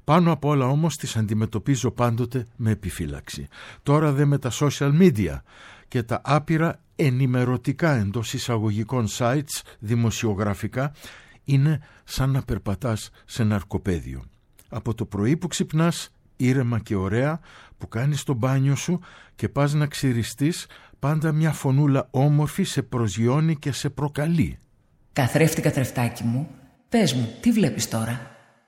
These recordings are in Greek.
Πάνω απ' όλα όμως τις αντιμετωπίζω πάντοτε με επιφύλαξη. Τώρα δε με τα social media και τα άπειρα ενημερωτικά εντός εισαγωγικών sites δημοσιογραφικά είναι σαν να περπατάς σε ναρκοπαίδιο. Από το πρωί που ξυπνάς ήρεμα και ωραία, που κάνεις το μπάνιο σου και πας να ξυριστείς, πάντα μια φωνούλα όμορφη σε προσγειώνει και σε προκαλεί. Καθρέφτη, καθρεφτάκι μου, πες μου, τι βλέπεις τώρα?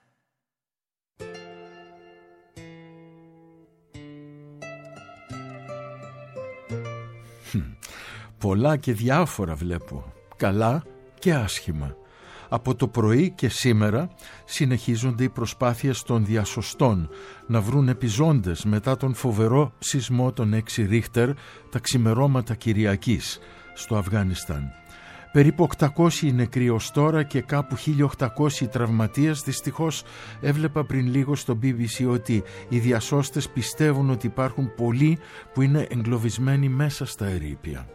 Πολλά και διάφορα βλέπω, καλά και άσχημα. Από το πρωί και σήμερα συνεχίζονται οι προσπάθειες των διασωστών να βρουν επιζώντες μετά τον φοβερό σεισμό των 6 Ρίχτερ τα ξημερώματα Κυριακής στο Αφγανιστάν. Περίπου 800 νεκροί ως τώρα και κάπου 1.800 τραυματίες. Δυστυχώς έβλεπα πριν λίγο στο BBC ότι οι διασώστες πιστεύουν ότι υπάρχουν πολλοί που είναι εγκλωβισμένοι μέσα στα ερείπια.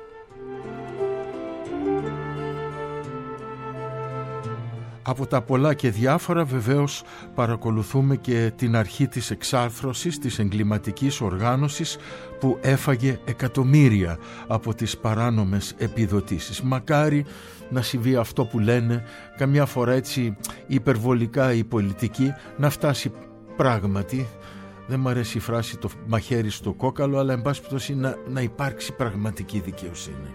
Από τα πολλά και διάφορα βεβαίως παρακολουθούμε και την αρχή της εξάρθρωσης της εγκληματικής οργάνωσης που έφαγε εκατομμύρια από τις παράνομες επιδοτήσεις. Μακάρι να συμβεί αυτό που λένε καμιά φορά έτσι υπερβολικά η πολιτική, να φτάσει πράγματι, δεν μου αρέσει η φράση το μαχαίρι στο κόκαλο, αλλά εν πάση περιπτώσει να υπάρξει πραγματική δικαιοσύνη.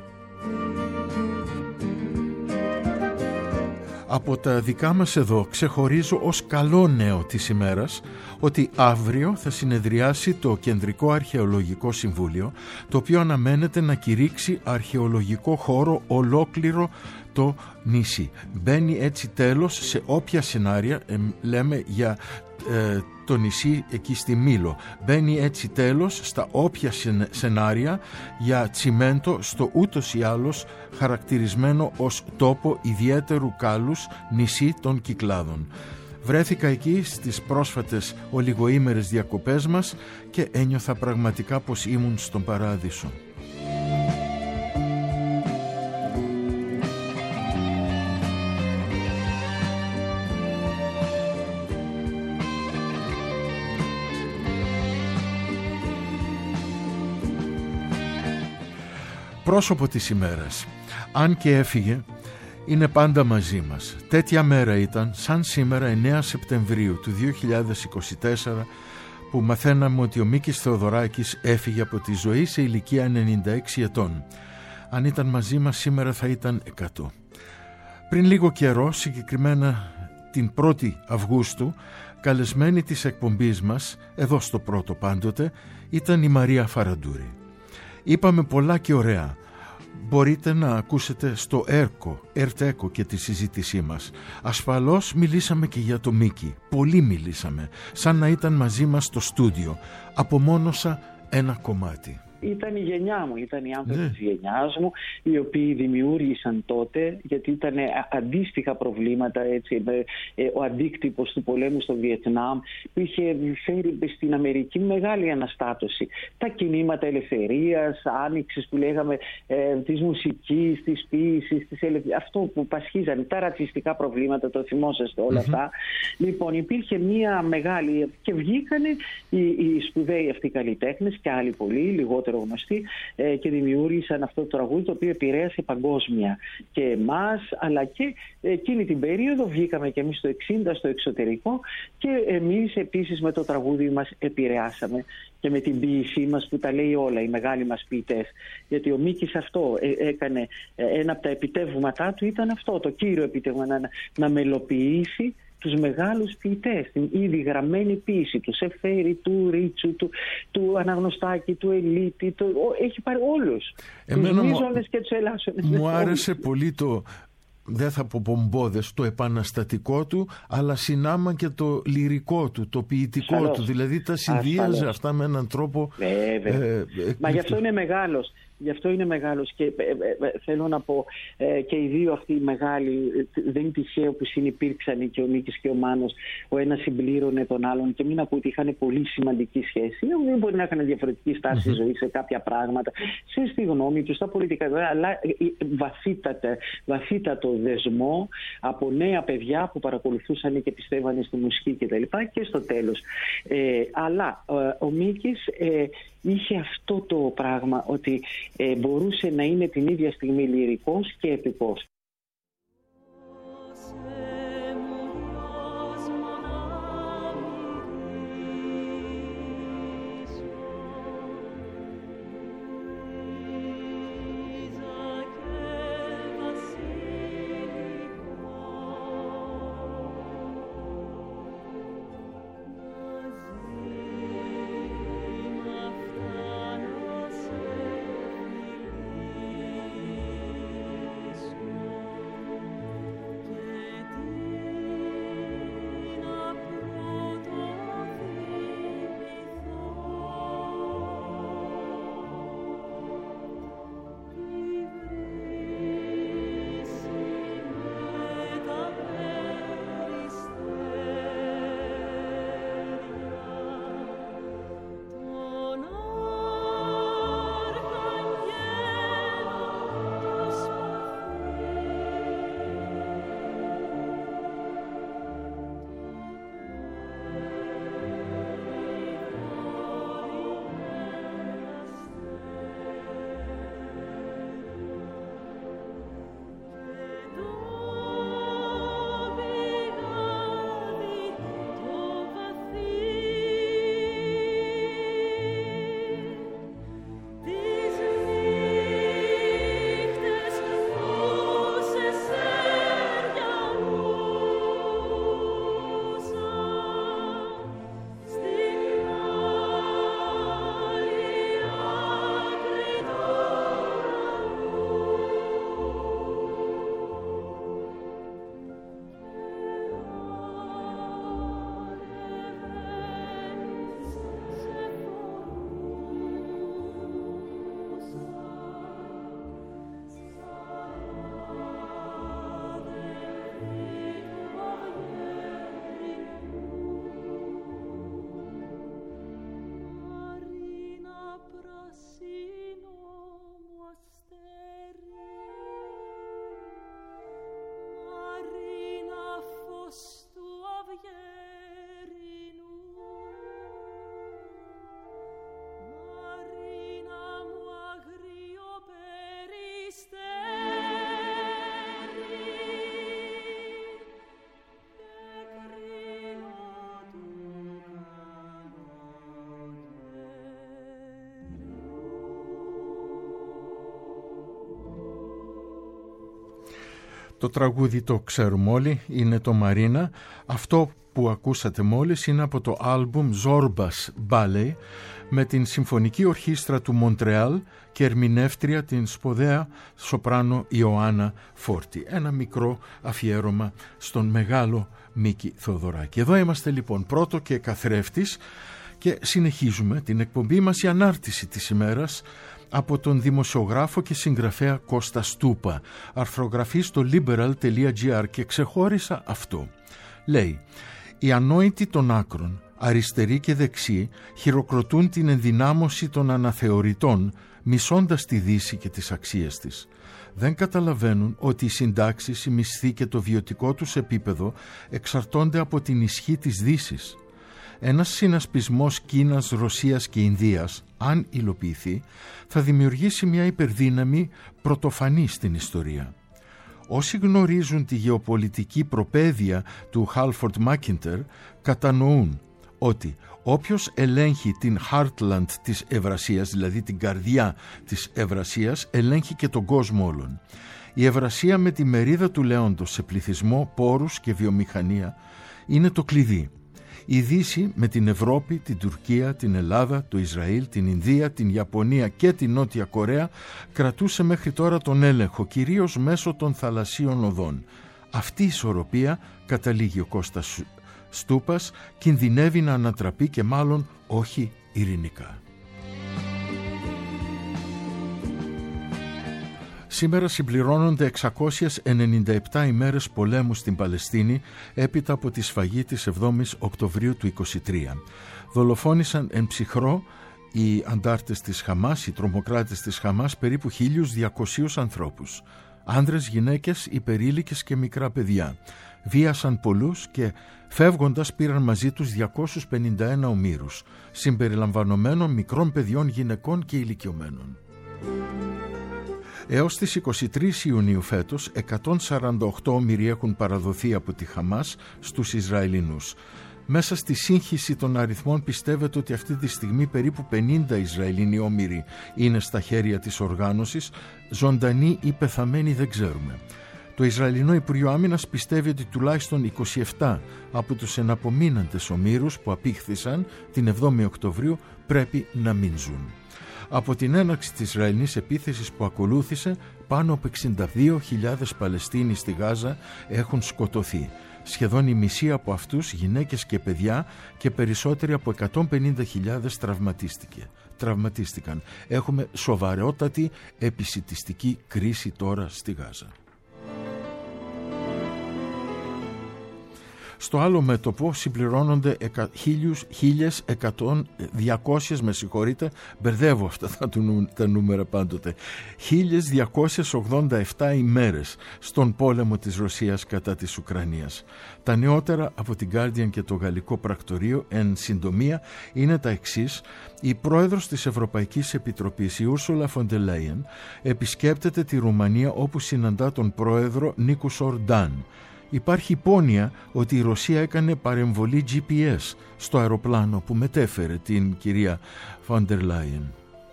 Από τα δικά μας εδώ ξεχωρίζω ως καλό νέο της ημέρας ότι αύριο θα συνεδριάσει το Κεντρικό Αρχαιολογικό Συμβούλιο, το οποίο αναμένεται να κηρύξει αρχαιολογικό χώρο ολόκληρο το νησί. Μπαίνει έτσι τέλος σε όποια σενάρια, λέμε για το νησί εκεί στη Μήλο, μπαίνει έτσι τέλος στα όποια σενάρια για τσιμέντο στο ούτως ή άλλως χαρακτηρισμένο ως τόπο ιδιαίτερου κάλους νησί των Κυκλάδων. Βρέθηκα εκεί στις πρόσφατες ολιγοήμερες διακοπές μας και ένιωθα πραγματικά πως ήμουν στον παράδεισο. Πρόσωπο της ημέρας, αν και έφυγε, είναι πάντα μαζί μας. Τέτοια μέρα ήταν, σαν σήμερα 9 Σεπτεμβρίου του 2024, που μαθαίναμε ότι ο Μίκης Θεοδωράκης έφυγε από τη ζωή σε ηλικία 96 ετών. Αν ήταν μαζί μας σήμερα θα ήταν 100. Πριν λίγο καιρό, συγκεκριμένα την 1η Αυγούστου, καλεσμένη της εκπομπής μας, εδώ στο Πρώτο πάντοτε, ήταν η Μαρία Φαραντούρη. Είπαμε πολλά και ωραία. Μπορείτε να ακούσετε στο ΕΡΤ-ΕΚΟ και τη συζήτησή μας. Ασφαλώς μιλήσαμε και για το Μίκη. Πολύ μιλήσαμε. Σαν να ήταν μαζί μας στο στούντιο. Απομόνωσα ένα κομμάτι. Ήταν η γενιά μου, ήταν οι άνθρωποι της γενιάς μου, οι οποίοι δημιούργησαν τότε, γιατί ήταν αντίστοιχα προβλήματα, έτσι, ο αντίκτυπος του πολέμου στο Βιετνάμ, που είχε φέρει στην Αμερική μεγάλη αναστάτωση. Τα κινήματα ελευθερίας, άνοιξης που λέγαμε, της μουσικής, της ποίησης, αυτό που πασχίζανε, τα ρατσιστικά προβλήματα, το θυμόσαστε όλα αυτά. Λοιπόν, υπήρχε μια μεγάλη, και βγήκανε οι σπουδαίοι αυτοί καλλιτέχνες και άλλοι πολλοί, λιγότερο γνωστοί, και δημιούργησαν αυτό το τραγούδι, το οποίο επηρέασε παγκόσμια και εμάς, αλλά και εκείνη την περίοδο βγήκαμε και εμείς το 60 στο εξωτερικό, και εμείς επίσης με το τραγούδι μας επηρεάσαμε και με την ποίησή μας που τα λέει όλα, οι μεγάλοι μας ποιητές. Γιατί ο Μίκης αυτό έκανε, ένα από τα επιτεύγματά του ήταν αυτό, το κύριο επιτεύγμα, να μελοποιήσει τους μεγάλους ποιητές, την ήδη γραμμένη ποίηση του Σεφέρη, του Ρίτσου, του Αναγνωστάκη, του Ελίτη, έχει πάρει όλους. Τους Μίζωνες και τους Ελάσσονες. Μου άρεσε πολύ το, δεν θα πω πομπόδες, το επαναστατικό του, αλλά συνάμα και το λυρικό του, το ποιητικό Ασφαλώς. του. Δηλαδή τα συνδύαζε αυτά με έναν τρόπο. Μα γι' αυτό είναι μεγάλος. Γι' αυτό είναι μεγάλος και θέλω να πω και οι δύο αυτοί οι μεγάλοι, δεν είναι τυχαίο που συνυπήρξαν και ο Μίκης και ο Μάνος, ο ένας συμπλήρωνε τον άλλον και μην ακούω ότι είχαν πολύ σημαντική σχέση. Δεν μπορεί να είχαν διαφορετική στάση ζωή σε κάποια πράγματα, στη γνώμη τους, στα πολιτικά, αλλά βαθύτατο δεσμό από νέα παιδιά που παρακολουθούσαν και πιστεύανε στη μουσική κτλ. Και στο τέλος. Αλλά ο Μίκης είχε αυτό το πράγμα ότι μπορούσε να είναι την ίδια στιγμή λυρικός και επικός. Το τραγούδι το ξέρουμε όλοι, είναι το Μαρίνα. Αυτό που ακούσατε μόλις είναι από το άλμπουμ Zorbas Ballet με την Συμφωνική Ορχήστρα του Μοντρεάλ και ερμηνεύτρια την σπουδαία σοπράνο Ιωάννα Φόρτη. Ένα μικρό αφιέρωμα στον μεγάλο Μίκη Θοδωράκη. Εδώ είμαστε λοιπόν πρώτο και καθρέφτης και συνεχίζουμε την εκπομπή μας, η ανάρτηση της ημέρας από τον δημοσιογράφο και συγγραφέα Κώστα Στούπα, αρθρογραφή στο liberal.gr, και ξεχώρισα αυτό. Λέει: «Οι ανόητοι των άκρων, αριστεροί και δεξιοί, χειροκροτούν την ενδυνάμωση των αναθεωρητών, μισώντας τη Δύση και τις αξίες της. Δεν καταλαβαίνουν ότι οι συντάξεις, η μισθή και το βιωτικό τους επίπεδο εξαρτώνται από την ισχύ της Δύσης. Ένας συνασπισμός Κίνας, Ρωσίας και Ινδίας, αν υλοποιηθεί, θα δημιουργήσει μια υπερδύναμη πρωτοφανή στην ιστορία. Όσοι γνωρίζουν τη γεωπολιτική προπαίδεια του Χάλφορντ Μάκιντερ κατανοούν ότι όποιος ελέγχει την heartland της Ευρασίας, δηλαδή την καρδιά της Ευρασίας, ελέγχει και τον κόσμο όλων. Η Ευρασία με τη μερίδα του λέοντος σε πληθυσμό, πόρους και βιομηχανία είναι το κλειδί. Η Δύση με την Ευρώπη, την Τουρκία, την Ελλάδα, το Ισραήλ, την Ινδία, την Ιαπωνία και την Νότια Κορέα κρατούσε μέχρι τώρα τον έλεγχο, κυρίως μέσω των θαλασσίων οδών. Αυτή η ισορροπία, καταλήγει ο Κώστας Στούπας, κινδυνεύει να ανατραπεί και μάλλον όχι ειρηνικά». Σήμερα συμπληρώνονται 697 ημέρες πολέμου στην Παλαιστίνη έπειτα από τη σφαγή της 7ης Οκτωβρίου του 23. Δολοφόνησαν εν ψυχρό οι αντάρτες της Χαμάς, οι τρομοκράτες της Χαμάς, περίπου 1.200 ανθρώπους. Άνδρες, γυναίκες, υπερήλικες και μικρά παιδιά. Βίασαν πολλούς και φεύγοντας πήραν μαζί τους 251 ομήρους, συμπεριλαμβανομένων μικρών παιδιών, γυναικών και ηλικιωμένων. Έως τις 23 Ιουνίου φέτος, 148 όμηροι έχουν παραδοθεί από τη Χαμάς στους Ισραηλινούς. Μέσα στη σύγχυση των αριθμών πιστεύετε ότι αυτή τη στιγμή περίπου 50 Ισραηλινοί όμηροι είναι στα χέρια της οργάνωσης, ζωντανοί ή πεθαμένοι δεν ξέρουμε. Το Ισραηλινό Υπουργείο Άμυνας πιστεύει ότι τουλάχιστον 27 από τους εναπομείναντες ομήρους που απήχθησαν την 7η Οκτωβρίου πρέπει να μην ζουν. Από την έναρξη της Ισραηλινής επίθεσης που ακολούθησε, πάνω από 62.000 Παλαιστίνοι στη Γάζα έχουν σκοτωθεί. Σχεδόν η μισή από αυτούς γυναίκες και παιδιά και περισσότεροι από 150.000 τραυματίστηκαν. Έχουμε σοβαρότατη επισιτιστική κρίση τώρα στη Γάζα. Στο άλλο μέτωπο συμπληρώνονται 200, με συγχωρείτε, μπερδεύω αυτά τα νούμερα πάντοτε, 1.287 ημέρες στον πόλεμο της Ρωσίας κατά της Ουκρανίας. Τα νεότερα από την Guardian και το Γαλλικό Πρακτορείο εν συντομία είναι τα εξής. Η πρόεδρος της Ευρωπαϊκής Επιτροπής, η Ursula von der Leyen, επισκέπτεται τη Ρουμανία όπου συναντά τον πρόεδρο Νίκους Ορντάν. Υπάρχει υπόνοια ότι η Ρωσία έκανε παρεμβολή GPS στο αεροπλάνο που μετέφερε την κυρία von der Leyen.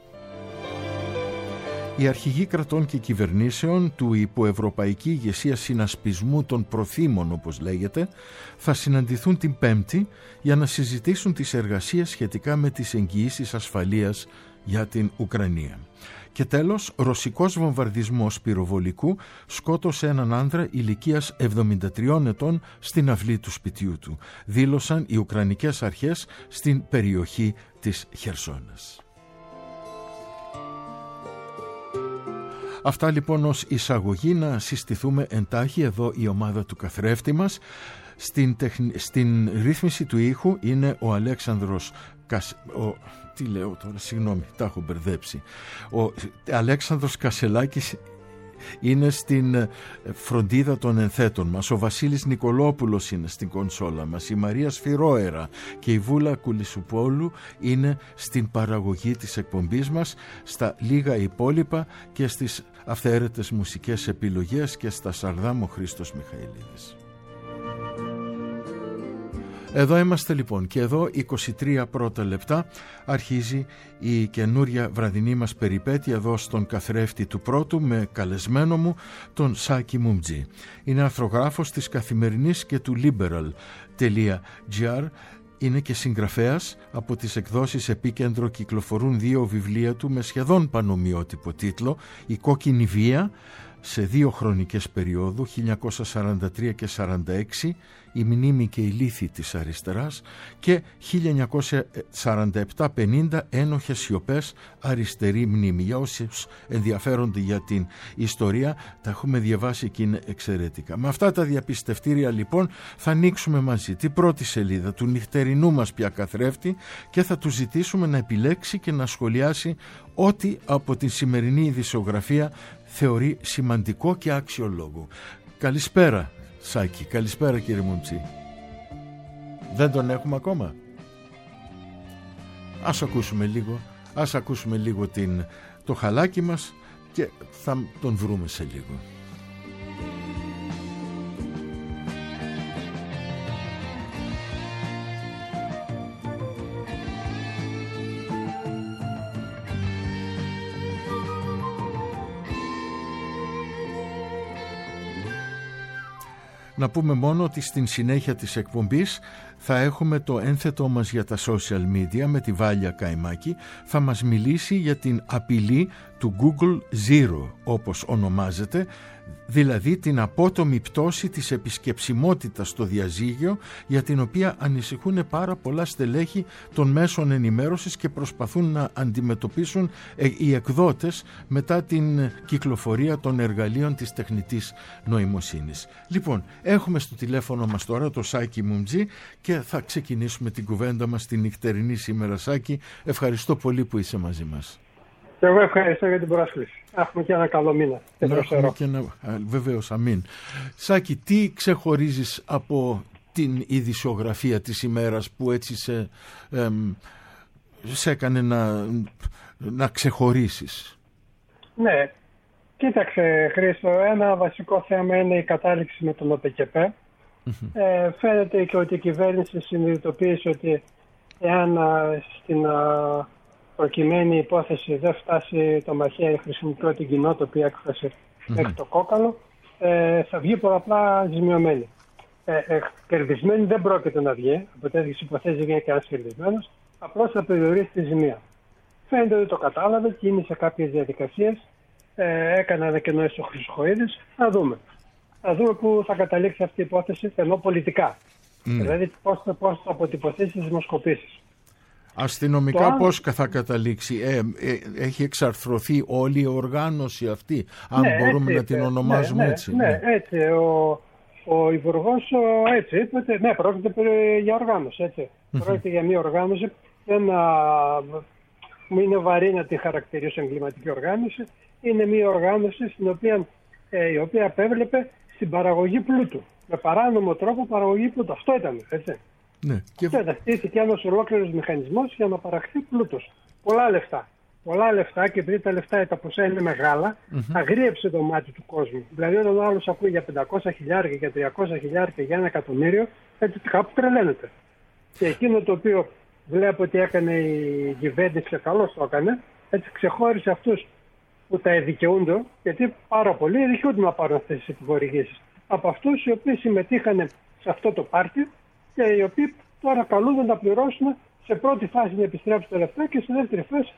Οι αρχηγοί κρατών και κυβερνήσεων του υποευρωπαϊκή ηγεσία συνασπισμού των προθήμων, όπως λέγεται, θα συναντηθούν την Πέμπτη για να συζητήσουν τις εργασίες σχετικά με τις εγγυήσεις ασφαλείας για την Ουκρανία. Και τέλος, ρωσικός βομβαρδισμός πυροβολικού σκότωσε έναν άνδρα ηλικίας 73 ετών στην αυλή του σπιτιού του, δήλωσαν οι Ουκρανικές αρχές στην περιοχή της Χερσόνας. Αυτά λοιπόν ως εισαγωγή, να συστηθούμε εντάχει εδώ η ομάδα του καθρέφτη μας. Στην ρύθμιση του ήχου είναι ο Αλέξανδρος τι λέω τώρα, συγγνώμη, τα έχω μπερδέψει. Ο Αλέξανδρος Κασελάκης είναι στην φροντίδα των ενθέτων μας. Ο Βασίλης Νικολόπουλος είναι στην κονσόλα μας. Η Μαρία Σφυρόερα και η Βούλα Κουλισουπόλου είναι στην παραγωγή της εκπομπής μας. Στα λίγα υπόλοιπα και στις αυθαίρετες μουσικές επιλογές και στα σαρδάμ ο Χρήστος Μιχαηλίδης. Εδώ είμαστε λοιπόν και εδώ 23 πρώτα λεπτά αρχίζει η καινούρια βραδινή μας περιπέτεια εδώ στον καθρέφτη του πρώτου με καλεσμένο μου τον Σάκη Μουμτζή. Είναι αρθρογράφος της Καθημερινής και του Liberal.gr. Είναι και συγγραφέας. Από τις εκδόσεις Επίκεντρο κυκλοφορούν 2 βιβλία του με σχεδόν πανομοιότυπο τίτλο, «Η κόκκινη βία» σε 2 χρονικές περιόδου, 1943 και 1946, «Η μνήμη και η λύθη της αριστεράς» και 1947-50, «Ένοχες σιωπές, αριστερή μνήμη». Για όσους ενδιαφέρονται για την ιστορία, τα έχουμε διαβάσει και είναι εξαιρετικά. Με αυτά τα διαπιστευτήρια λοιπόν θα ανοίξουμε μαζί την πρώτη σελίδα του νυχτερινού μας πια καθρέφτη και θα του ζητήσουμε να επιλέξει και να σχολιάσει ό,τι από την σημερινή ειδησιογραφία θεωρεί σημαντικό και αξιολόγο. Καλησπέρα Σάκη, καλησπέρα κύριε Μουμτζή. Δεν τον έχουμε ακόμα? Ας ακούσουμε λίγο το χαλάκι μας και θα τον βρούμε σε λίγο. Να πούμε μόνο ότι στην συνέχεια της εκπομπής θα έχουμε το ένθετό μας για τα social media με τη Βάλια Καϊμάκη. Θα μας μιλήσει για την απειλή του Google Zero, όπως ονομάζεται, δηλαδή την απότομη πτώση της επισκεψιμότητας στο διαζύγιο, για την οποία ανησυχούν πάρα πολλά στελέχη των μέσων ενημέρωσης και προσπαθούν να αντιμετωπίσουν οι εκδότες μετά την κυκλοφορία των εργαλείων της τεχνητής νοημοσύνης. Λοιπόν, έχουμε στο τηλέφωνο μας τώρα το Σάκη Μουμτζή και θα ξεκινήσουμε την κουβέντα μας την νυχτερινή σήμερα. Σάκη, ευχαριστώ πολύ που είσαι μαζί μας. Και εγώ ευχαριστώ για την πρόσκληση. Έχουμε και ένα καλό μήνα. Βεβαίως, αμήν. Σάκη, τι ξεχωρίζεις από την ειδησιογραφία της ημέρας που έτσι σε έκανε να ξεχωρίσεις? Ναι, κοίταξε Χρήστο, ένα βασικό θέμα είναι η κατάληξη με τον ΟΠΕΚΕΠΕ. Φαίνεται και ότι η κυβέρνηση συνειδητοποίησε ότι εάν στην προκειμένη υπόθεση δεν φτάσει το μαχαίρι, χρησιμοποιώ την κοινότοπη έκφραση, μέχρι το κόκαλο, θα βγει πολλαπλά ζημιωμένη. Κερδισμένη δεν πρόκειται να βγει, από τέτοιες υποθέσεις βγαίνει και ένας κερδισμένος, απλώς θα περιορίσει τη ζημία. Φαίνεται ότι το κατάλαβε, κίνησε κάποιες διαδικασίες, έκανε ανακοινώσεις ο Χρυσοχοΐδης. Θα δούμε. Θα δούμε πού θα καταλήξει αυτή η υπόθεση, ενώ πολιτικά. Δηλαδή πώς θα αποτυπωθεί στις δημοσκοπήσεις. Αστυνομικά πώς θα καταλήξει? Έχει εξαρθρωθεί όλη η οργάνωση αυτή, αν μπορούμε να την ονομάζουμε έτσι. Ναι, έτσι. Ο Υπουργός έτσι είπε ότι ναι, πρόκειται για οργάνωση. Έτσι. Πρόκειται για μια οργάνωση. Είναι βαρύ να τη χαρακτηρίσω εγκληματική οργάνωση. Είναι μια οργάνωση η οποία απέβλεπε στην παραγωγή πλούτου. Με παράνομο τρόπο παραγωγή πλούτου. Αυτό ήταν, έτσι. Ναι, και στήθηκε ένας ολόκληρος μηχανισμός για να παραχθεί πλούτος. Πολλά λεφτά. Πολλά λεφτά, και επειδή τα λεφτά τα ποσά είναι μεγάλα, αγρίεψε το μάτι του κόσμου. Δηλαδή, όταν ο άλλος ακούει για 500 χιλιάρια, για 300 χιλιάρια, για 1 εκατομμύριο, έτσι κάπου τρελαίνεται. Και εκείνο το οποίο βλέπω ότι έκανε η κυβέρνηση, και καλώς το έκανε, έτσι ξεχώρισε αυτούς που τα δικαιούνται, γιατί πάρα πολλοί δικαιούνται να πάρουν αυτές τις επιχορηγήσεις. Από αυτούς οι οποίοι συμμετείχαν σε αυτό το πάρτι και οι οποίοι τώρα καλούνται να πληρώσουν σε πρώτη φάση να επιστρέψουν τα λεφτά και σε δεύτερη φάση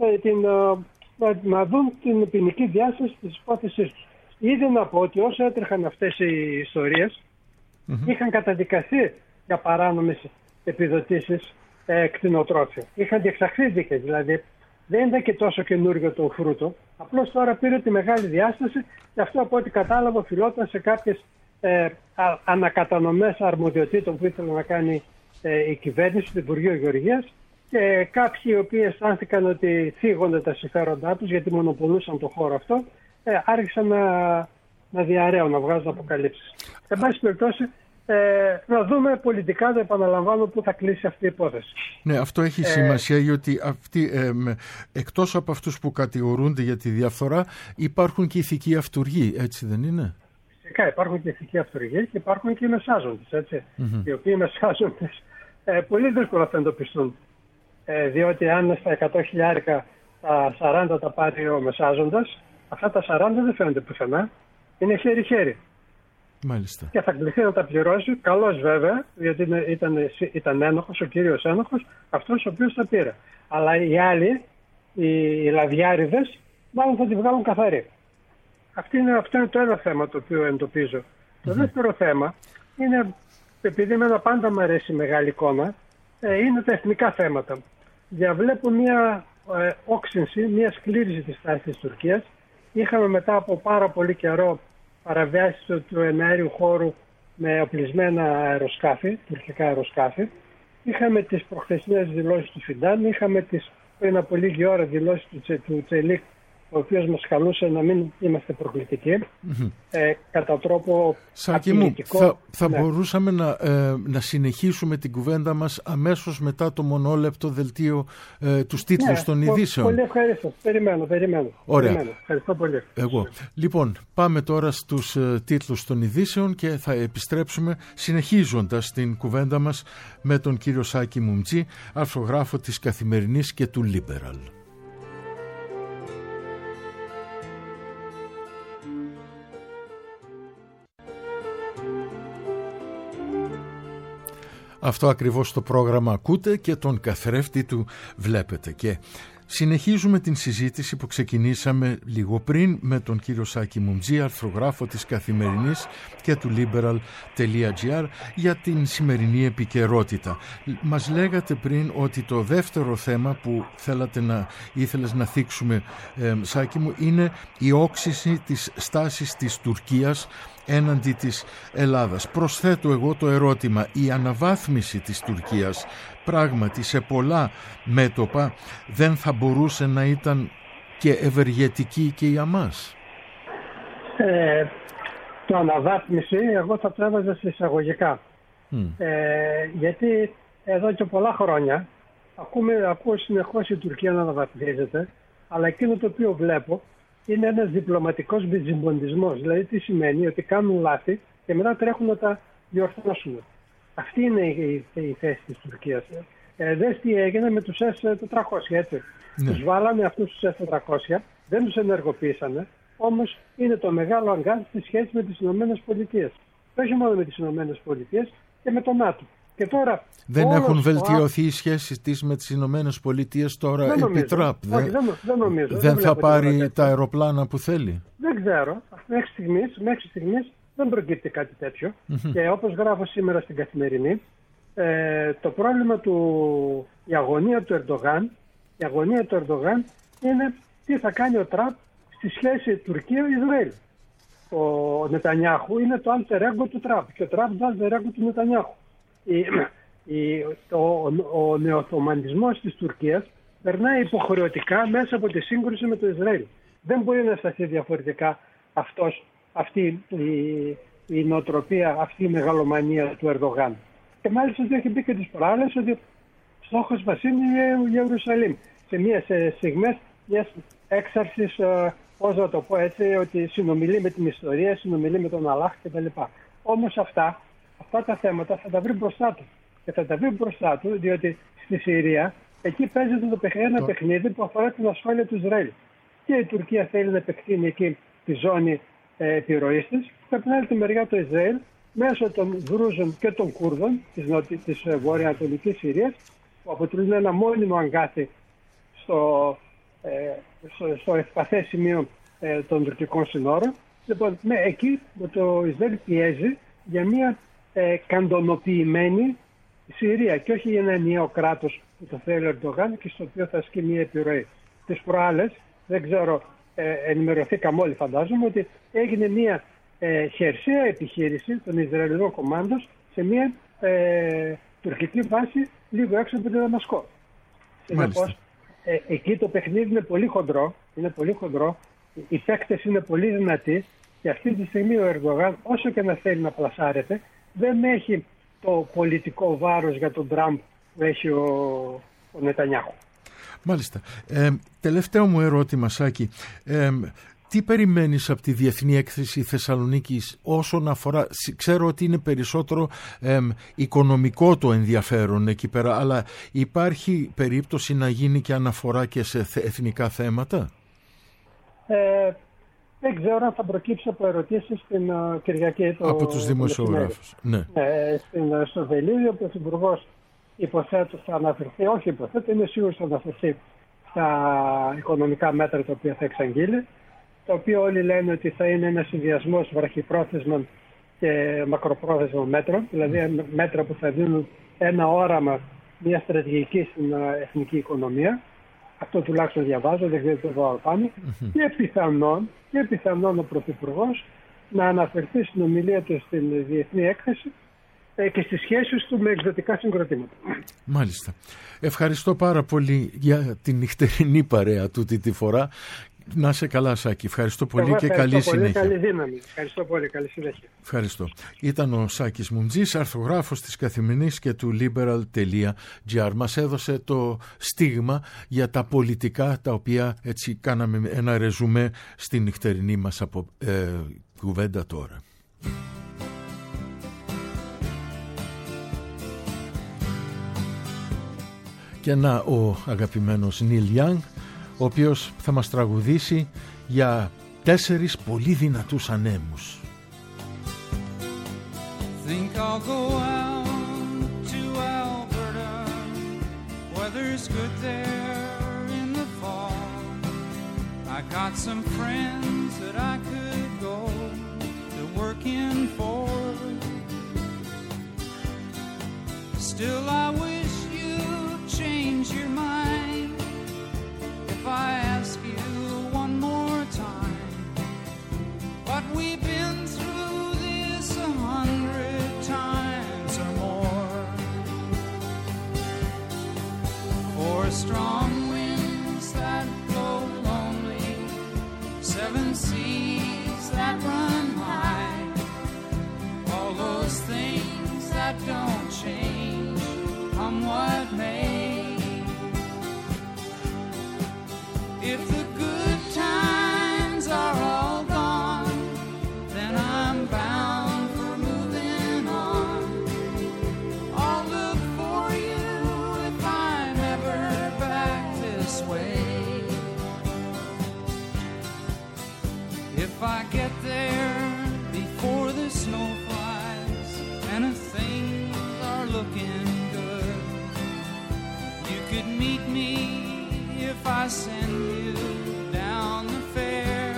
να δουν την ποινική διάσταση της υπόθεσής τους. Ήδη να πω ότι όσο έτρεχαν αυτές οι ιστορίες, είχαν καταδικαστεί για παράνομες επιδοτήσεις κτηνοτρόφια. Είχαν διεξαχθεί δίκες, δηλαδή δεν ήταν και τόσο καινούργιο το φρούτο. Απλώς τώρα πήρε τη μεγάλη διάσταση και αυτό, από ό,τι κατάλαβα, οφειλόταν σε κάποιες ανακατανομές αρμοδιοτήτων που ήθελε να κάνει η κυβέρνηση, το Υπουργείο Γεωργίας, και κάποιοι οι οποίοι αισθάνθηκαν ότι θίγονται τα συμφέροντά τους γιατί μονοπολούσαν το χώρο αυτό, άρχισαν να διαρρέουν, να βγάζουν αποκαλύψεις. Εν πάση περιπτώσει, να δούμε πολιτικά, το επαναλαμβάνω, πού θα κλείσει αυτή η υπόθεση. Ναι, αυτό έχει σημασία, γιατί εκτός από αυτούς που κατηγορούνται για τη διαφθορά, υπάρχουν και ηθικοί αυτουργοί, έτσι δεν είναι? Φυσικά υπάρχουν και ηθικοί αυτουργοί και υπάρχουν και οι μεσάζοντες, έτσι. Οι οποίοι μεσάζοντες πολύ δύσκολα θα εντοπιστούν. Διότι αν στα 100 χιλιάρικα τα 40 τα πάρει ο μεσάζοντας, αυτά τα 40 δεν φαίνονται πουθενά. Είναι χέρι-χέρι. Μάλιστα. Και θα κληθεί να τα πληρώσει, καλώς βέβαια, γιατί ήταν ένοχος, ο κύριος ένοχος, αυτός ο οποίος τα πήρε. Αλλά οι άλλοι, οι λαδιάριδες, μάλλον θα τη βγάλουν καθαρή. Αυτό είναι το ένα θέμα το οποίο εντοπίζω. Το δεύτερο θέμα είναι, επειδή εμένα πάντα μου αρέσει η μεγάλη εικόνα, είναι τα εθνικά θέματα. Διαβλέπω μια όξυνση, μια σκλήρηση της τάσης της Τουρκίας. Είχαμε μετά από πάρα πολύ καιρό παραβιάσεις του εναέριου χώρου με οπλισμένα αεροσκάφη, τουρκικά αεροσκάφη. Είχαμε τις προχθεσινές δηλώσεις του Φιντάν, είχαμε πριν από λίγη ώρα δηλώσεις του Τσελίκ, ο οποίος μας καλούσε να μην είμαστε προκλητικοί, κατά τρόπο Σάκη μου, θα μπορούσαμε να συνεχίσουμε την κουβέντα μας αμέσως μετά το μονόλεπτο δελτίο, τους τίτλους των ειδήσεων. Πολύ ευχαριστώ. Περιμένω. Ωραία. Ευχαριστώ πολύ. Εγώ. Λοιπόν, πάμε τώρα στους τίτλους των ειδήσεων και θα επιστρέψουμε συνεχίζοντας την κουβέντα μας με τον κύριο Σάκη Μουμτζή, αρθρογράφο της Καθημερινής και του Liberal. Αυτό ακριβώς το πρόγραμμα ακούτε και τον καθρέφτη του βλέπετε. Και συνεχίζουμε την συζήτηση που ξεκινήσαμε λίγο πριν με τον κύριο Σάκη Μουμτζή, αρθρογράφο της Καθημερινής και του liberal.gr, για την σημερινή επικαιρότητα. Μας λέγατε πριν ότι το δεύτερο θέμα που ήθελες να θίξουμε, Σάκη μου, είναι η όξυση της στάσης της Τουρκίας έναντι της Ελλάδας. Προσθέτω εγώ το ερώτημα, η αναβάθμιση της Τουρκίας πράγματι σε πολλά μέτωπα δεν θα μπορούσε να ήταν και ευεργετική και για μας? Το αναβάθμιση εγώ θα το έβαζα σε εισαγωγικά. Γιατί εδώ και πολλά χρόνια ακούω συνεχώς η Τουρκία να αναβαθμίζεται, αλλά εκείνο το οποίο βλέπω είναι ένας διπλωματικός μπιζιμποντισμός. Δηλαδή τι σημαίνει? Ότι κάνουν λάθη και μετά τρέχουν να τα διορθώσουν. Αυτή είναι η θέση της Τουρκίας. Δες τι έγινε με τους S-400, έτσι. Ναι. Τους βάλανε αυτούς τους S-400, δεν τους ενεργοποίησανε, όμως είναι το μεγάλο αγκάζ στη σχέση με τις ΗΠΑ. Όχι μόνο με τις ΗΠΑ και με το ΝΑΤΟ. Και τώρα, δεν έχουν βελτιωθεί οι σχέσεις της με τις Ηνωμένες Πολιτείες τώρα επί Τραμπ? Δεν νομίζω. Δεν θα πάρει τα αεροπλάνα που θέλει? Δεν ξέρω. Μέχρι στιγμής δεν προκύπτει κάτι τέτοιο. Και όπως γράφω σήμερα στην Καθημερινή, το πρόβλημα η αγωνία του Ερντογάν είναι τι θα κάνει ο Τραμπ στη σχέση Τουρκία-Ισραήλ. Ο Νετανιάχου είναι το alter ego του Τραμπ και ο Τραμπ το alter ego του Νετανιάχου. Ο νεοοθωμανισμός της Τουρκίας περνάει υποχρεωτικά μέσα από τη σύγκρουση με το Ισραήλ. Δεν μπορεί να σταθεί διαφορετικά αυτή η νοοτροπία, αυτή η μεγαλομανία του Ερντογάν. Και μάλιστα ότι έχει πει και τις προάλλες ότι στόχος μας είναι η Ιερουσαλήμ. Σε στιγμές μιας έξαρσης, πώς να το πω έτσι, ότι συνομιλεί με την ιστορία, συνομιλεί με τον Αλλάχ κτλ. Όμως αυτά τα θέματα θα τα βρει μπροστά του. Και θα τα βρει μπροστά του διότι στη Συρία εκεί παίζεται ένα παιχνίδι που αφορά την ασφάλεια του Ισραήλ. Και η Τουρκία θέλει να επεκτείνει εκεί τη ζώνη επιρροής της. Και από την άλλη τη μεριά το Ισραήλ μέσω των Δρούζων και των Κούρδων της βορειοανατολικής Συρίας, που αποτελούν ένα μόνιμο αγκάθι στο ευπαθές σημείο των τουρκικών συνόρων. Λοιπόν, εκεί το Ισραήλ πιέζει για μια καντονοποιημένη Συρία και όχι για ένα ενιαίο κράτος που το θέλει ο Ερντογάν και στο οποίο θα ασκεί μια επιρροή. Τις προάλλες, δεν ξέρω, ενημερωθήκαμε όλοι φαντάζομαι, ότι έγινε μια χερσαία επιχείρηση των Ισραηλινών κομμάντων σε μια τουρκική βάση λίγο έξω από τη Δαμασκό. Συνεπώς, εκεί το παιχνίδι είναι πολύ χοντρό, οι παίκτες είναι πολύ δυνατοί και αυτή τη στιγμή ο Ερντογάν, όσο και να θέλει να πλασάρεται, δεν έχει το πολιτικό βάρος για τον Τραμπ που έχει ο Νετανιάχου. Μάλιστα. Τελευταίο μου ερώτημα, Σάκη. Τι περιμένεις από τη Διεθνή Έκθεση Θεσσαλονίκης όσον αφορά, ξέρω ότι είναι περισσότερο οικονομικό το ενδιαφέρον εκεί πέρα, αλλά υπάρχει περίπτωση να γίνει και αναφορά και σε εθνικά θέματα? Δεν ξέρω αν θα προκύψει από ερωτήσεις την Κυριακή. Από τους δημοσιογράφους. Ναι. Στο Βελίδιο ο Πρωθυπουργός υποθέτω θα αναφερθεί, είναι σίγουρος θα αναφερθεί στα οικονομικά μέτρα τα οποία θα εξαγγείλει, το οποίο όλοι λένε ότι θα είναι ένας συνδυασμός βραχυπρόθεσμων και μακροπρόθεσμων μέτρων, δηλαδή μέτρα που θα δίνουν ένα όραμα, μια στρατηγική στην εθνική οικονομία. Αυτό τουλάχιστον διαβάζω, δεν ξέρω τι εδώ πάνω. Και πιθανόν ο Πρωθυπουργός να αναφερθεί στην ομιλία του στην Διεθνή Έκθεση και στις σχέσεις του με εκδοτικά συγκροτήματα. Μάλιστα. Ευχαριστώ πάρα πολύ για την νυχτερινή παρέα τούτη τη φορά. Να είσαι καλά, Σάκη. Ευχαριστώ πολύ και καλή συνέχεια. Καλή δύναμη. Ευχαριστώ πολύ. Καλή συνέχεια. Ευχαριστώ. Ήταν ο Σάκης Μουμτζής, αρθρογράφος της Καθημερινής και του liberal.gr. Μας έδωσε το στίγμα για τα πολιτικά, τα οποία έτσι κάναμε ένα ρεζουμέ στην νυχτερινή μας κουβέντα τώρα. Και να ο αγαπημένος Νίλ Γιάνγκ, ο οποίος θα μας τραγουδήσει για 4 πολύ δυνατούς ανέμους. Think I'll go out to weather's good there in the fall. I got some friends that I could go to working for. Still I wish you'd change your mind if I ask you one more time. But we've been through this 100 times or more. For strong winds that blow lonely, 7 seas that run high, all those things that don't change, come what may. If the good times are all gone, then I'm bound for moving on. I'll look for you if I'm ever back this way. If I get there before the snow flies and if things are looking good, you could meet me if I send you down the fair.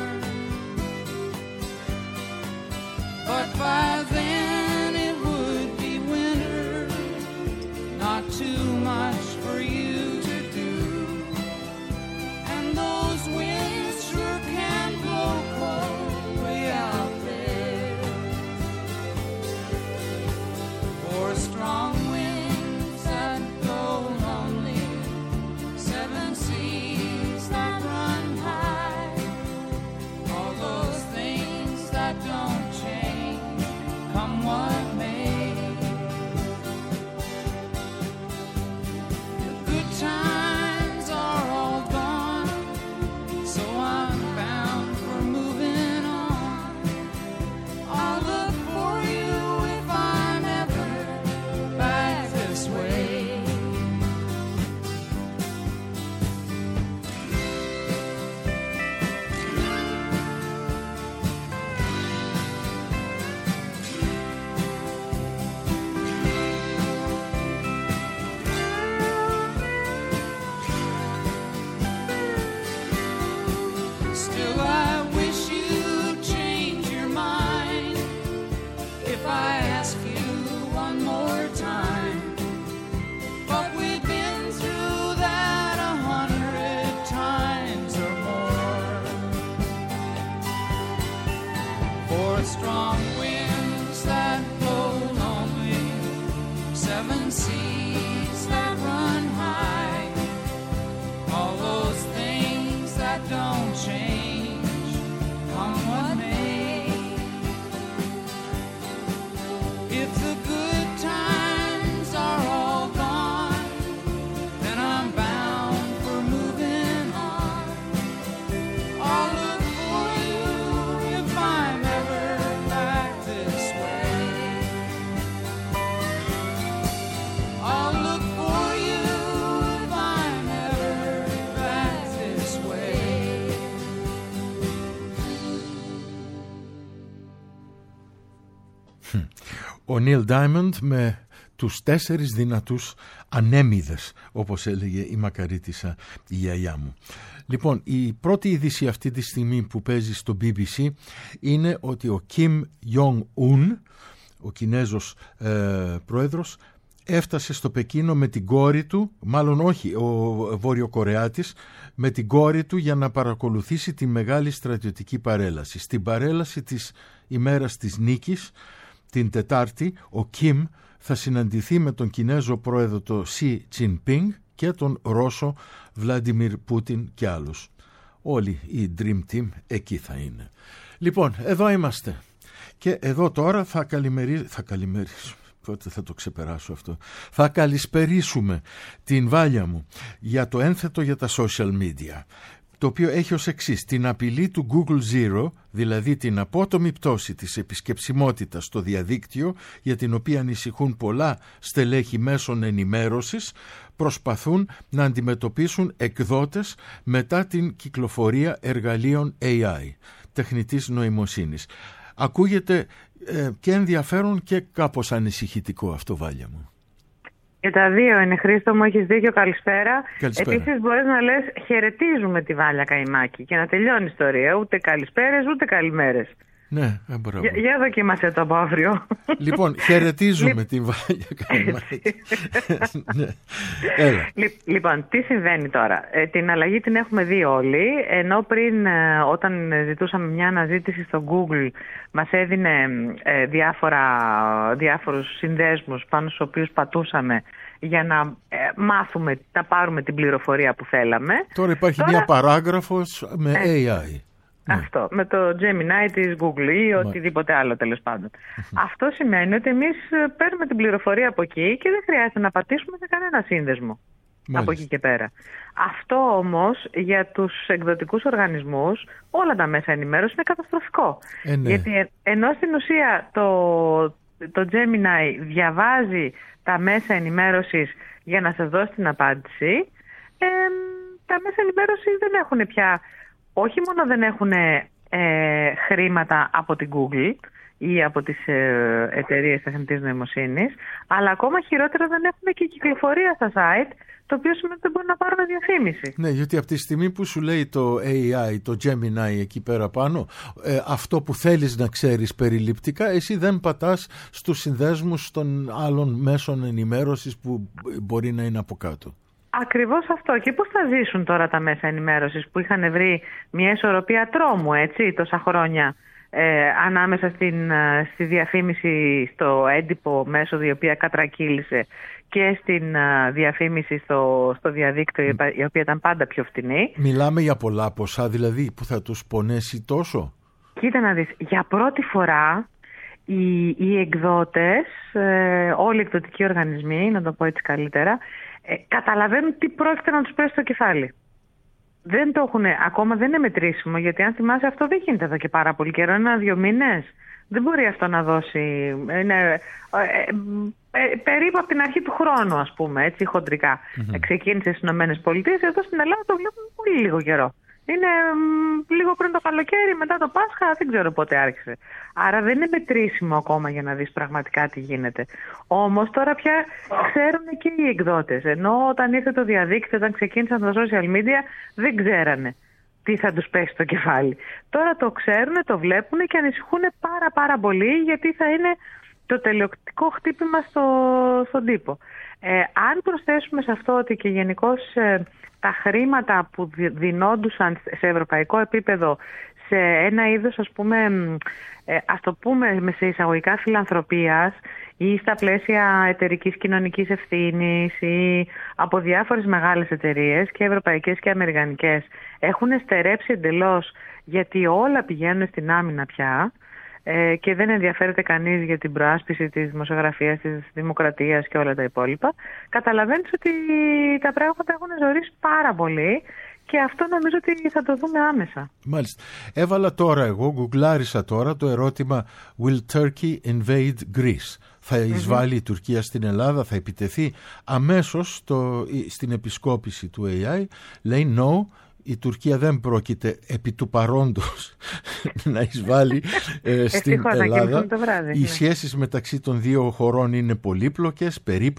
But by then it would be winter, not too much for you to do, and those winds sure can blow cold way out there. For strong winds that blow lonely, 7 seas that run high, all those things that don't change, come what may. The good times are all gone, so I'm bound for moving on. I'll look for you if I'm ever back this way. Still I wish you'd change your mind if I ask you one more time. But we've been through that 100 times or more. For strong winds that blow lonely, 7 seas that run high, all those things that don't change, come what may. If the good times are all gone, then I'm bound for moving on. I'll look for you if I'm ever back this way. I'll look for you if I'm ever back this way. Ο Neil Diamond με τους 4 δυνατούς ανέμιδες, όπως έλεγε η μακαρίτισσα η γιαγιά μου. Λοιπόν, η πρώτη είδηση αυτή τη στιγμή που παίζει στο BBC είναι ότι ο Kim Jong-un, ο Κινέζος πρόεδρος, έφτασε στο Πεκίνο με την κόρη του, μάλλον όχι, ο Βόρειο-Κορεάτης, με την κόρη του για να παρακολουθήσει τη μεγάλη στρατιωτική παρέλαση. Στην παρέλαση της ημέρας της νίκης, την Τετάρτη, ο Κιμ θα συναντηθεί με τον Κινέζο πρόεδρο το Xi Jinping και τον Ρώσο Βλάντιμιρ Πούτιν και άλλους. Όλοι οι Dream Team εκεί θα είναι. Λοιπόν, εδώ είμαστε. Και εδώ τώρα θα καλημερίσω. Πότε θα το ξεπεράσω αυτό. Θα καλησπερίσουμε την Βάλια μου για το ένθετο για τα social media, το οποίο έχει ως εξής: την απειλή του Google Zero, δηλαδή την απότομη πτώση της επισκεψιμότητας στο διαδίκτυο, για την οποία ανησυχούν πολλά στελέχη μέσων ενημέρωσης, προσπαθούν να αντιμετωπίσουν εκδότες μετά την κυκλοφορία εργαλείων AI, τεχνητής νοημοσύνης. Ακούγεται και ενδιαφέρον και κάπως ανησυχητικό αυτό, Βάλια μου. Και τα δύο είναι, Χρήστο μου, έχεις δίκιο, καλησπέρα. Καλησπέρα. Επίσης μπορείς να λες χαιρετίζουμε τη Βάλια Καϊμάκη και να τελειώνει η ιστορία. Ούτε καλησπέρες, ούτε καλημέρες. Ναι, μπράβο. Για δοκίμασε το από αύριο. Λοιπόν, χαιρετίζουμε τη Βάλια Καϊμάκη. Ναι. Έλα. Λοιπόν, τι συμβαίνει τώρα. Την αλλαγή την έχουμε δει όλοι, ενώ πριν όταν ζητούσαμε μια αναζήτηση στο Google μας έδινε διάφορους συνδέσμους πάνω στους οποίους πατούσαμε για να μάθουμε, να πάρουμε την πληροφορία που θέλαμε. Τώρα υπάρχει μια παράγραφος με AI. Αυτό, με το Gemini της Google ή οτιδήποτε άλλο τέλος πάντων. Αυτό σημαίνει ότι εμείς παίρνουμε την πληροφορία από εκεί και δεν χρειάζεται να πατήσουμε σε κανένα σύνδεσμο. Μάλιστα. Από εκεί και πέρα. Αυτό όμως για τους εκδοτικούς οργανισμούς, όλα τα μέσα ενημέρωση είναι καταστροφικό. Ναι. Γιατί ενώ στην ουσία το Gemini διαβάζει τα μέσα ενημέρωσης για να σας δώσει την απάντηση, τα μέσα ενημέρωσης δεν έχουν πια... Όχι μόνο δεν έχουν χρήματα από την Google ή από τις εταιρείες τεχνητής νοημοσύνης, αλλά ακόμα χειρότερα δεν έχουν και κυκλοφορία στα site, το οποίο σημαίνει ότι δεν μπορούν να πάρουν διαφήμιση. Ναι, γιατί από τη στιγμή που σου λέει το AI, το Gemini εκεί πέρα πάνω, αυτό που θέλεις να ξέρεις περιληπτικά, εσύ δεν πατάς στους συνδέσμους των άλλων μέσων ενημέρωσης που μπορεί να είναι από κάτω. Ακριβώς αυτό. Και πώς θα ζήσουν τώρα τα μέσα ενημέρωσης που είχαν βρει μια ισορροπία τρόμου, έτσι, τόσα χρόνια, ανάμεσα στη διαφήμιση στο έντυπο μέσο, η οποία κατρακύλησε, και στην διαφήμιση στο διαδίκτυο, η οποία ήταν πάντα πιο φτηνή. Μιλάμε για πολλά ποσά, δηλαδή, που θα τους πονέσει τόσο. Κοίτα να δεις, για πρώτη φορά οι εκδότες, όλοι οι εκδοτικοί οργανισμοί, να το πω έτσι καλύτερα, καταλαβαίνουν τι πρόκειται να τους πέσει στο κεφάλι. Δεν το έχουν, ακόμα δεν είναι μετρήσιμο, γιατί αν θυμάσαι αυτό δεν γίνεται εδώ και πάρα πολύ καιρό, 1-2 μήνες. Δεν μπορεί αυτό να δώσει, είναι περίπου από την αρχή του χρόνου, ας πούμε, έτσι χοντρικά. Ξεκίνησε στις ΗΠΑ, εδώ στην Ελλάδα το βλέπουμε πολύ λίγο καιρό. Είναι λίγο πριν το καλοκαίρι, μετά το Πάσχα, δεν ξέρω πότε άρχισε. Άρα δεν είναι μετρήσιμο ακόμα για να δεις πραγματικά τι γίνεται. Όμως τώρα πια ξέρουν και οι εκδότες. Ενώ όταν ήρθε το διαδίκτυο, όταν ξεκίνησαν τα social media, δεν ξέρανε τι θα τους πέσει στο κεφάλι. Τώρα το ξέρουν, το βλέπουν και ανησυχούν πάρα πολύ, γιατί θα είναι το τελειωτικό χτύπημα στον τύπο. Αν προσθέσουμε σε αυτό ότι και γενικώς τα χρήματα που δινόντουσαν σε ευρωπαϊκό επίπεδο σε ένα είδος, ας πούμε, ας το πούμε σε εισαγωγικά φιλανθρωπίας ή στα πλαίσια εταιρικής κοινωνικής ευθύνης ή από διάφορες μεγάλες εταιρείες και ευρωπαϊκές και αμερικανικές, έχουν στερέψει εντελώς, γιατί όλα πηγαίνουν στην άμυνα πια. Και δεν ενδιαφέρεται κανείς για την προάσπιση της δημοσιογραφίας, της δημοκρατίας και όλα τα υπόλοιπα, καταλαβαίνεις ότι τα πράγματα έχουν ζορίσει πάρα πολύ και αυτό νομίζω ότι θα το δούμε άμεσα. Μάλιστα. Έβαλα τώρα εγώ, γκουγκλάρισα τώρα το ερώτημα «Will Turkey invade Greece?» Θα εισβάλλει η Τουρκία στην Ελλάδα, θα επιτεθεί? Αμέσως στην επισκόπηση του AI λέει «No». Η Τουρκία δεν πρόκειται επί του παρόντος να εισβάλλει στην Ελλάδα. Οι σχέσεις μεταξύ των δύο χωρών είναι πολύπλοκες,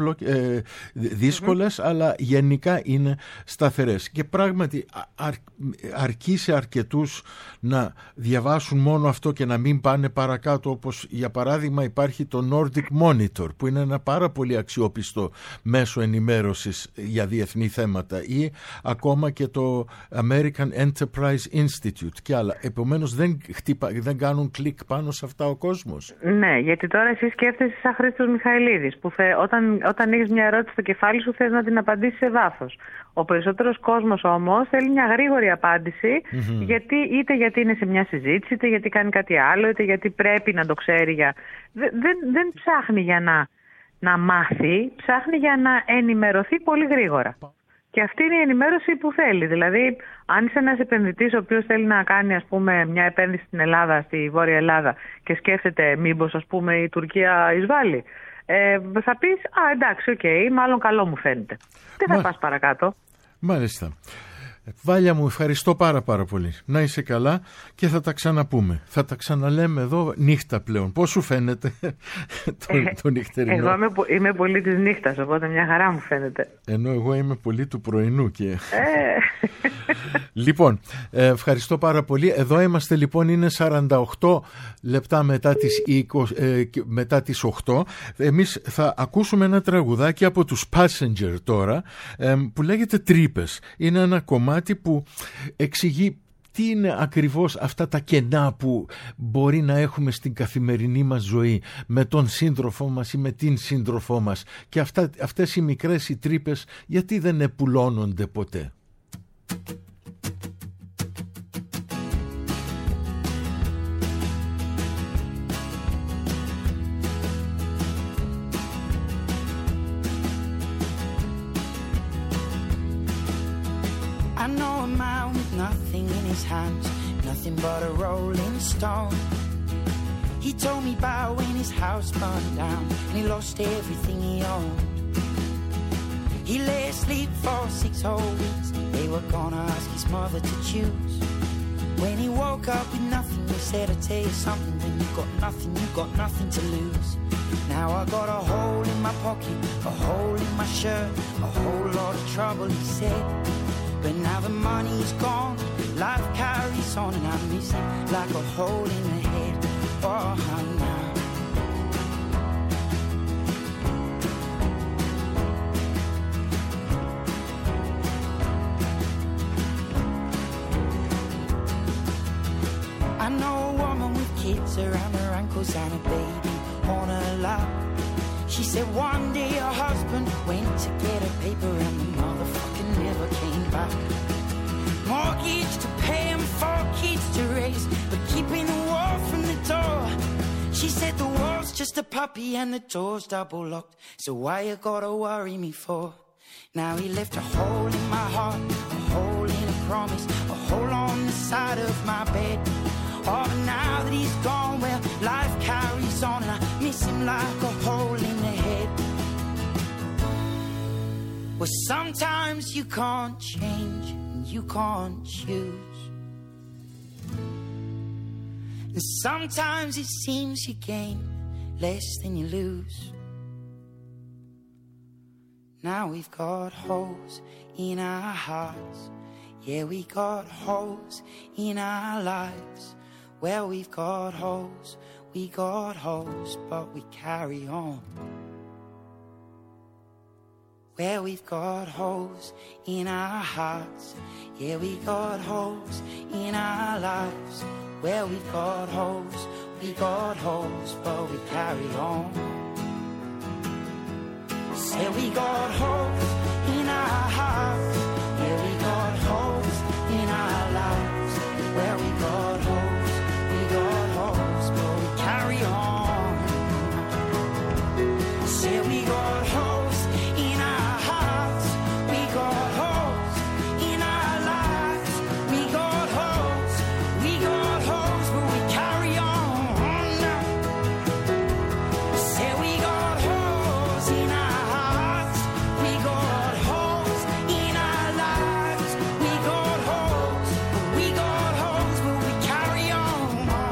δύσκολες, αλλά γενικά είναι σταθερές. Και πράγματι αρκεί σε αρκετούς να διαβάσουν μόνο αυτό και να μην πάνε παρακάτω, όπως για παράδειγμα υπάρχει το Nordic Monitor, που είναι ένα πάρα πολύ αξιόπιστο μέσο ενημέρωσης για διεθνή θέματα, ή ακόμα και το American Enterprise Institute και άλλα. Επομένως δεν κάνουν κλικ πάνω σε αυτά ο κόσμος. Ναι, γιατί τώρα εσύ σκέφτεσαι σαν Χρήστος Μιχαηλίδης, που όταν έχεις μια ερώτηση στο κεφάλι σου θες να την απαντήσεις σε βάθος. Ο περισσότερος κόσμος όμως θέλει μια γρήγορη απάντηση, γιατί είναι σε μια συζήτηση, είτε γιατί κάνει κάτι άλλο, είτε γιατί πρέπει να το ξέρει. Δεν ψάχνει για να μάθει, ψάχνει για να ενημερωθεί πολύ γρήγορα. Και αυτή είναι η ενημέρωση που θέλει. Δηλαδή, αν είσαι ένας επενδυτής ο οποίος θέλει να κάνει, ας πούμε, μια επένδυση στην Ελλάδα, στη Βόρεια Ελλάδα, και σκέφτεται μήπως, ας πούμε, η Τουρκία εισβάλλει, θα πεις εντάξει, μάλλον καλό μου φαίνεται. Δεν θα πας παρακάτω. Μάλιστα. Βάλια μου, ευχαριστώ πάρα πολύ. Να είσαι καλά και θα τα ξαναπούμε. Θα τα ξαναλέμε εδώ νύχτα πλέον. Πώς σου φαίνεται το νυχτερινό? Εγώ είμαι πολύ της νύχτας, οπότε μια χαρά μου φαίνεται. Ενώ εγώ είμαι πολύ του πρωινού και... Λοιπόν, ευχαριστώ πάρα πολύ. Εδώ είμαστε λοιπόν, είναι 48 λεπτά μετά τις 8. Εμείς θα ακούσουμε ένα τραγουδάκι από τους Passenger τώρα, που λέγεται Τρύπες. Είναι ένα κομμάτι που εξηγεί τι είναι ακριβώς αυτά τα κενά που μπορεί να έχουμε στην καθημερινή μας ζωή με τον σύντροφό μας ή με την σύντροφό μας, και αυτές οι μικρές οι τρύπες γιατί δεν επουλώνονται ποτέ. I know a man with nothing in his hands, nothing but a rolling stone. He told me about when his house burned down and he lost everything he owned. He lay asleep for 6 whole weeks. They were gonna ask his mother to choose. When he woke up with nothing, he said, I tell you something, when you got nothing to lose. Now I got a hole in my pocket, a hole in my shirt, a whole lot of trouble, he said. But now the money's gone, life carries on, and I miss it like a hole in the head. Oh, now. I know a woman with kids around her ankles and a baby on her lap. She said one day her husband went to get a paper and the motherfucker never came back. Mortgage to pay and 4 kids to raise, but keeping the wall from the door. She said the wall's just a puppy and the door's double locked, so why you gotta worry me for? Now he left a hole in my heart, a hole in a promise, a hole on the side of my bed. Oh, but now that he's gone, well, life carries on, and I miss him like a hole in the head. Well, sometimes you can't change, and you can't choose. And sometimes it seems you gain less than you lose. Now we've got holes in our hearts. Yeah, we got holes in our lives. Well, we've got holes, but we carry on. Well, we've got holes in our hearts. Yeah, we got holes in our lives. Well, we've got holes, but we carry on. Say we got holes in our hearts. Yeah, we got holes in our lives. Well, we got holes, but we carry on. Say we got holes in our hearts. We got holes in our lives. We got holes, but we carry on. Say we got holes in our hearts. We got holes in our lives. We got holes, but we carry on.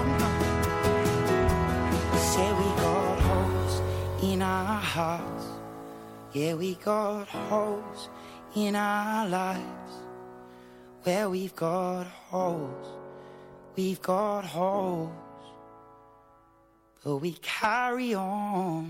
Say we got holes in our hearts. Yeah, we got holes in our lives. Where we've got holes, but we carry on.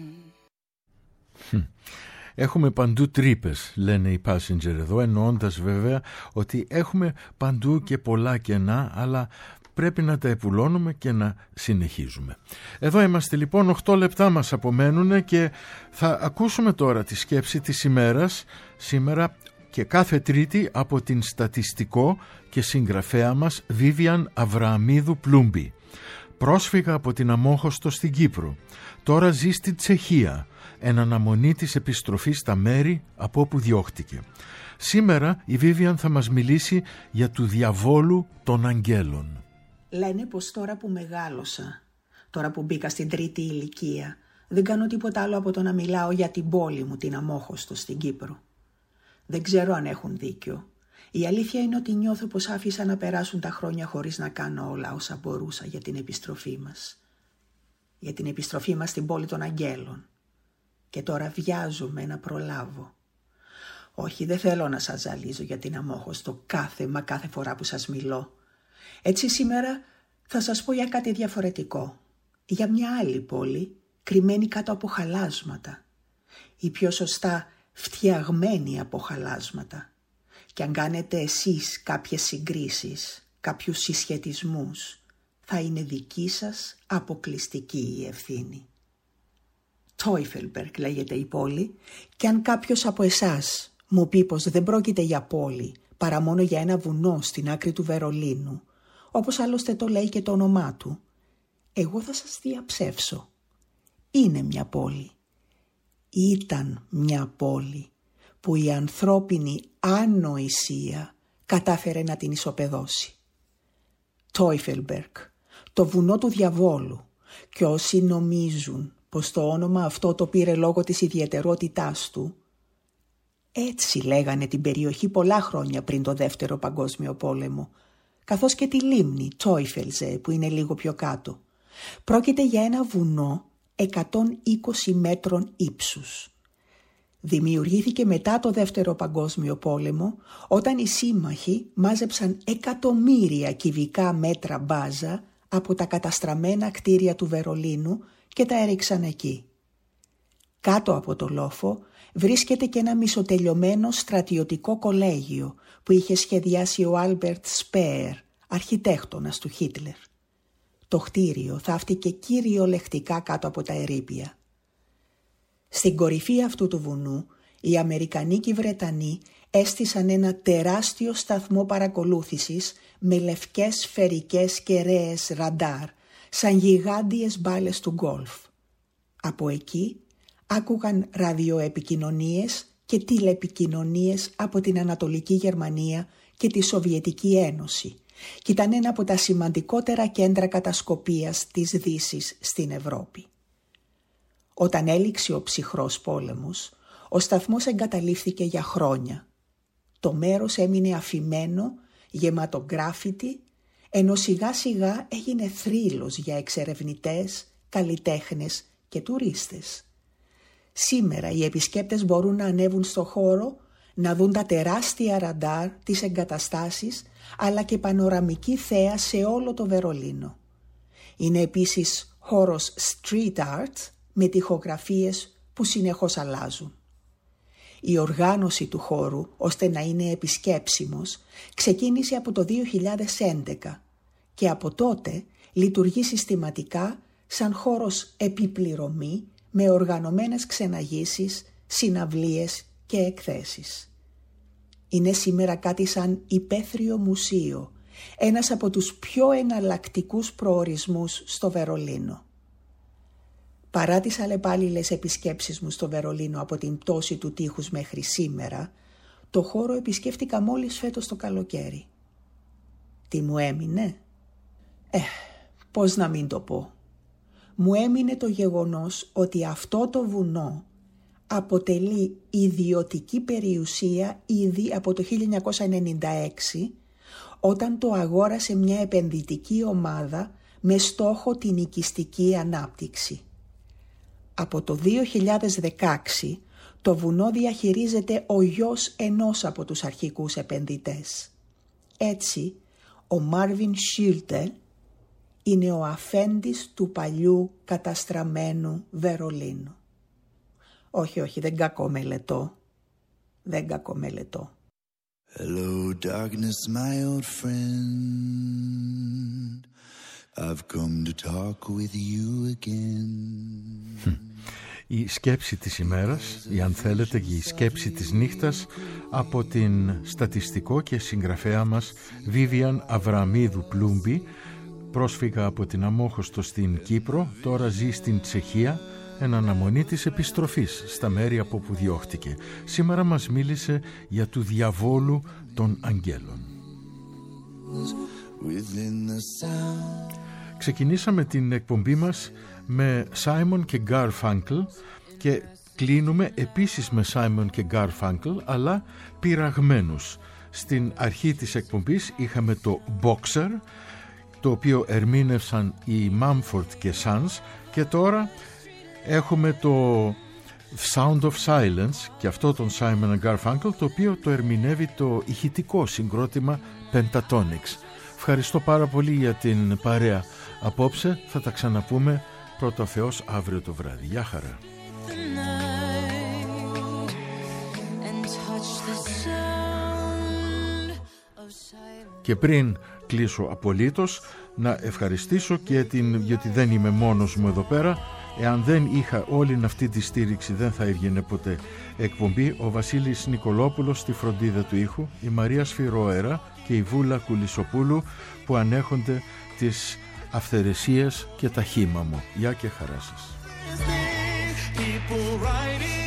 Έχουμε παντού τρύπες, λένε οι Passenger εδώ, εννοώντας βέβαια ότι έχουμε παντού και πολλά κενά, αλλά πρέπει να τα επουλώνουμε και να συνεχίζουμε. Εδώ είμαστε λοιπόν, 8 λεπτά μας απομένουν και θα ακούσουμε τώρα τη σκέψη της ημέρας, σήμερα και κάθε Τρίτη, από την στατιστικό και συγγραφέα μας Βίβιαν Αβρααμίδου Πλούμπη. Πρόσφυγα από την Αμόχωστο στην Κύπρο. Τώρα ζει στη Τσεχία, εν αναμονή της επιστροφής στα μέρη από όπου διώχτηκε. Σήμερα η Βίβιαν θα μας μιλήσει για του διαβόλου των αγγέλων. Λένε πως τώρα που μεγάλωσα, τώρα που μπήκα στην 3η ηλικία, δεν κάνω τίποτα άλλο από το να μιλάω για την πόλη μου, την Αμόχωστο στην Κύπρο. Δεν ξέρω αν έχουν δίκιο. Η αλήθεια είναι ότι νιώθω πως άφησα να περάσουν τα χρόνια χωρίς να κάνω όλα όσα μπορούσα για την επιστροφή μας. Για την επιστροφή μας στην πόλη των αγγέλων. Και τώρα βιάζομαι να προλάβω. Όχι, δεν θέλω να σας ζαλίζω για την αμόχωστο κάθε φορά που σας μιλώ. Έτσι σήμερα θα σας πω για κάτι διαφορετικό. Για μια άλλη πόλη, κρυμμένη κάτω από χαλάσματα. Ή πιο σωστά, φτιαγμένη από χαλάσματα. Και αν κάνετε εσείς κάποιες συγκρίσεις, κάποιους συσχετισμούς, θα είναι δική σας αποκλειστική η ευθύνη. Τόιφελμπεργκ λέγεται η πόλη, και αν κάποιος από εσάς μου πει πως δεν πρόκειται για πόλη, παρά μόνο για ένα βουνό στην άκρη του Βερολίνου, όπως άλλωστε το λέει και το όνομά του, εγώ θα σας διαψεύσω. Είναι μια πόλη. Ήταν μια πόλη που η ανθρώπινη ανοησία κατάφερε να την ισοπεδώσει. Τόιφελμπεργκ, το βουνό του διαβόλου, και όσοι νομίζουν πως το όνομα αυτό το πήρε λόγω της ιδιαιτερότητάς του, έτσι λέγανε την περιοχή πολλά χρόνια πριν το Δεύτερο Παγκόσμιο Πόλεμο, καθώς και τη λίμνη Τόιφελζε που είναι λίγο πιο κάτω. Πρόκειται για ένα βουνό 120 μέτρων ύψους. Δημιουργήθηκε μετά το Δεύτερο Παγκόσμιο Πόλεμο, όταν οι σύμμαχοι μάζεψαν εκατομμύρια κυβικά μέτρα μπάζα από τα καταστραμμένα κτίρια του Βερολίνου και τα έριξαν εκεί. Κάτω από το λόφο βρίσκεται και ένα μισοτελειωμένο στρατιωτικό κολέγιο που είχε σχεδιάσει ο Άλμπερτ Σπέερ, αρχιτέκτονας του Χίτλερ. Το κτίριο θαύτηκε κυριολεκτικά κάτω από τα ερείπια. Στην κορυφή αυτού του βουνού, οι Αμερικανοί και οι Βρετανοί έστησαν ένα τεράστιο σταθμό παρακολούθησης με λευκές σφαιρικές κεραίες ραντάρ, σαν γιγάντιες μπάλες του γκολφ. Από εκεί άκουγαν ραδιοεπικοινωνίες και τηλεπικοινωνίες από την Ανατολική Γερμανία και τη Σοβιετική Ένωση και ήταν ένα από τα σημαντικότερα κέντρα κατασκοπίας της Δύσης στην Ευρώπη. Όταν έληξε ο ψυχρός πόλεμος, ο σταθμός εγκαταλείφθηκε για χρόνια. Το μέρος έμεινε αφημένο, γεμάτο γκράφιτι, ενώ σιγά σιγά έγινε θρύλος για εξερευνητές, καλλιτέχνες και τουρίστες. Σήμερα οι επισκέπτες μπορούν να ανέβουν στο χώρο, να δουν τα τεράστια ραντάρ, τις εγκαταστάσεις, αλλά και πανοραμική θέα σε όλο το Βερολίνο. Είναι επίσης χώρος street art με τοιχογραφίες που συνεχώς αλλάζουν. Η οργάνωση του χώρου, ώστε να είναι επισκέψιμος, ξεκίνησε από το 2011 και από τότε λειτουργεί συστηματικά σαν χώρος επιπληρωμή με οργανωμένες ξεναγήσεις, συναυλίες και εκθέσεις. Είναι σήμερα κάτι σαν υπαίθριο μουσείο, ένας από τους πιο εναλλακτικούς προορισμούς στο Βερολίνο. Παρά τις αλλεπάλληλες επισκέψεις μου στο Βερολίνο από την πτώση του τείχους μέχρι σήμερα, το χώρο επισκέφτηκα μόλις φέτος το καλοκαίρι. Τι μου έμεινε? Πώς να μην το πω. Μου έμεινε το γεγονός ότι αυτό το βουνό αποτελεί ιδιωτική περιουσία ήδη από το 1996, όταν το αγόρασε μια επενδυτική ομάδα με στόχο την οικιστική ανάπτυξη. Από το 2016 το βουνό διαχειρίζεται ο γιος ενός από τους αρχικούς επενδυτές. Έτσι, ο Μάρβιν Σίλτε είναι ο αφέντης του παλιού καταστραμμένου Βερολίνου. Όχι, δεν κακομελετώ. Hello darkness my old friend, I've come to talk with you again. Η σκέψη της ημέρας, ή αν θέλετε η σκέψη της νύχτας, από την στατιστικό και συγγραφέα μας Βίβιαν Αβραμίδου Πλούμπη, πρόσφυγα από την Αμόχωστο στην Κύπρο, τώρα ζει στην Τσεχία, εν αναμονή της επιστροφής στα μέρη από που διώχτηκε. Σήμερα μας μίλησε για του διαβόλου των αγγέλων. Ξεκινήσαμε την εκπομπή μας με Simon και Garfunkel και κλείνουμε επίσης με Simon και Garfunkel, αλλά πειραγμένους, Στην αρχή της εκπομπής είχαμε το Boxer, το οποίο ερμήνευσαν οι Mumford και Sons, και τώρα έχουμε το Sound of Silence και αυτό τον Simon & Garfunkel, το οποίο το ερμηνεύει το ηχητικό συγκρότημα Pentatonix. Ευχαριστώ πάρα πολύ για την παρέα απόψε. Θα τα ξαναπούμε πρώτα Θεός αύριο το βράδυ. Γεια χαρά. Και πριν κλείσω απολύτως, να ευχαριστήσω και γιατί δεν είμαι μόνος μου εδώ πέρα. Εάν δεν είχα όλη αυτή τη στήριξη δεν θα έβγαινε ποτέ εκπομπή. Ο Βασίλης Νικολόπουλος στη φροντίδα του ήχου, η Μαρία Σφυρόερα και η Βούλα Κουλισοπούλου που ανέχονται τις αυθαιρεσίες και τα χύμα μου. Γεια και χαρά σας.